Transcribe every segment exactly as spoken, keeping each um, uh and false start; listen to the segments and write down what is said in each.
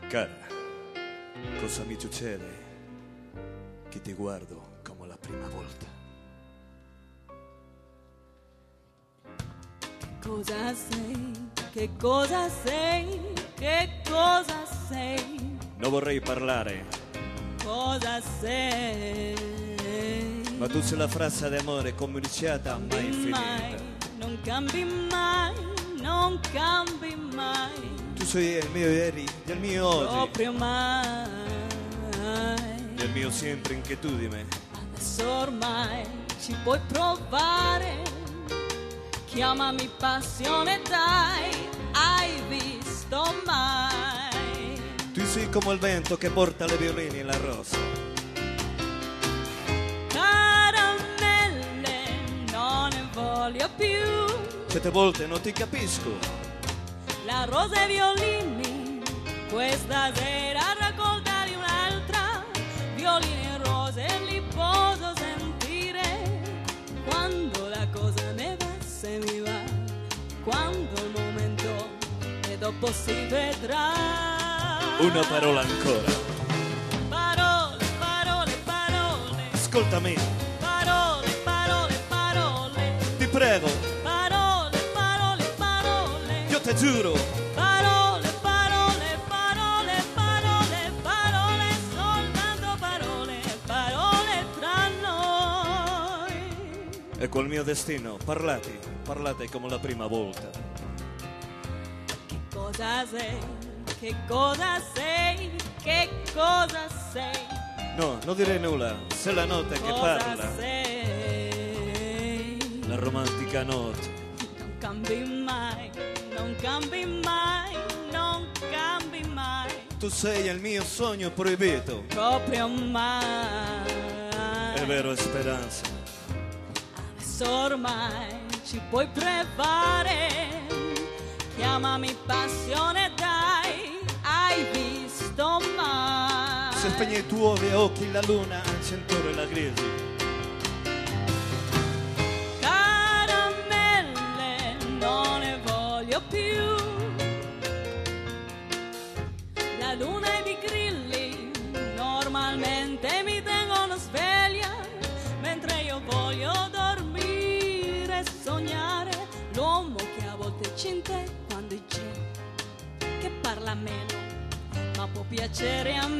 Cara, cosa mi succede? Che ti guardo come la prima volta. Che cosa sei? Che cosa sei? Che cosa sei? Non vorrei parlare, Cosa sei? ma tu sei la frase d'amore comunicata ma Mai, infinita. non cambi mai, non cambi mai, Tu sei il mio ieri, del mio oggi, proprio mai. del mio sempre inquietudine. Adesso ormai ci puoi provare, chiamami passione, dai, hai visto mai? Tu sei come il vento che porta le violine e la rosa. Caramelle, non ne voglio più, Certe volte non ti capisco. la rosa e i violini, questa sera raccontali un'altra, violini e rose li posso sentire, quando la cosa ne va se mi va, quando il momento e dopo si vedrà. Una parola ancora. Parole, parole, parole, Ascoltami, parole, parole, parole, ti prego, parole, parole, parole, io ti giuro. parole, parole, parole, parole, parole, soltanto parole, parole tra noi. E col mio destino, parlate, parlate come la prima volta. Che cosa sei? Che cosa sei? Che cosa sei? No, non dire nulla, sei la notte che Cosa parla, sei? la romantica notte. Non cambi mai, non cambi mai, non cambi mai, Tu sei il mio sogno proibito, proprio mai. è vero, è speranza. Adesso ormai ci puoi provare, chiamami passione, dai, hai visto mai? Se spegni i tuoi occhi la luna, accentore la crisi. Caramelle, non ne voglio più, la luna e i grilli normalmente mi tengono sveglia, mentre io voglio dormire e sognare l'uomo che a volte c'è in te quando c'è, che parla meno ma può piacere a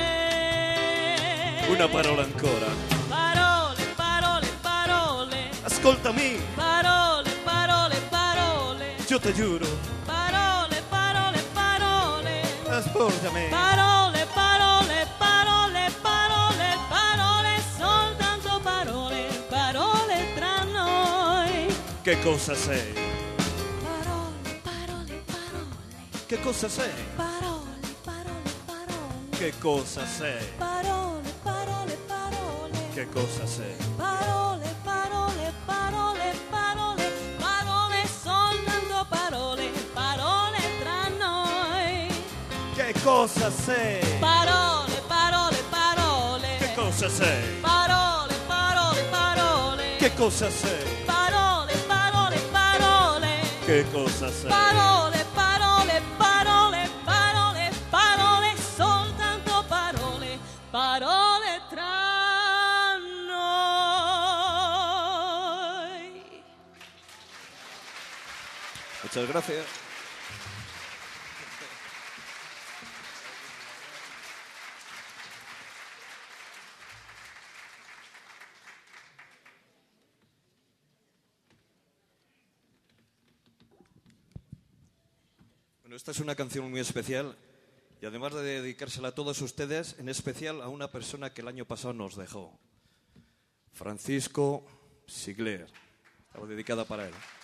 me. Una parola ancora. Parole, parole, parole, Ascoltami, parole, parole, parole, io ti giuro. parole, parole, parole, Ascoltami. parole, parole, parole, parole, parole, soltanto parole, parole tra noi. Che cosa sei? Parole, parole, parole, Che cosa sei? parole, parole, parole, Che cosa sei? parole, parole, parole. Che cosa sei? Parole, parole, parole, parole, parole, soltanto parole, parole tra noi. Che cosa sei? Parole, parole, parole. Che cosa sei? Parole, parole, parole. Che cosa sei? Parole, parole, parole. Che cosa sei? Parole, parole, parole, parole, parole, soltanto parole, parole tra noi. Muchas gracias. Bueno, esta es una canción muy especial y además de dedicársela a todos ustedes, en especial a una persona que el año pasado nos dejó, Francisco Sigler. Estaba dedicada para él.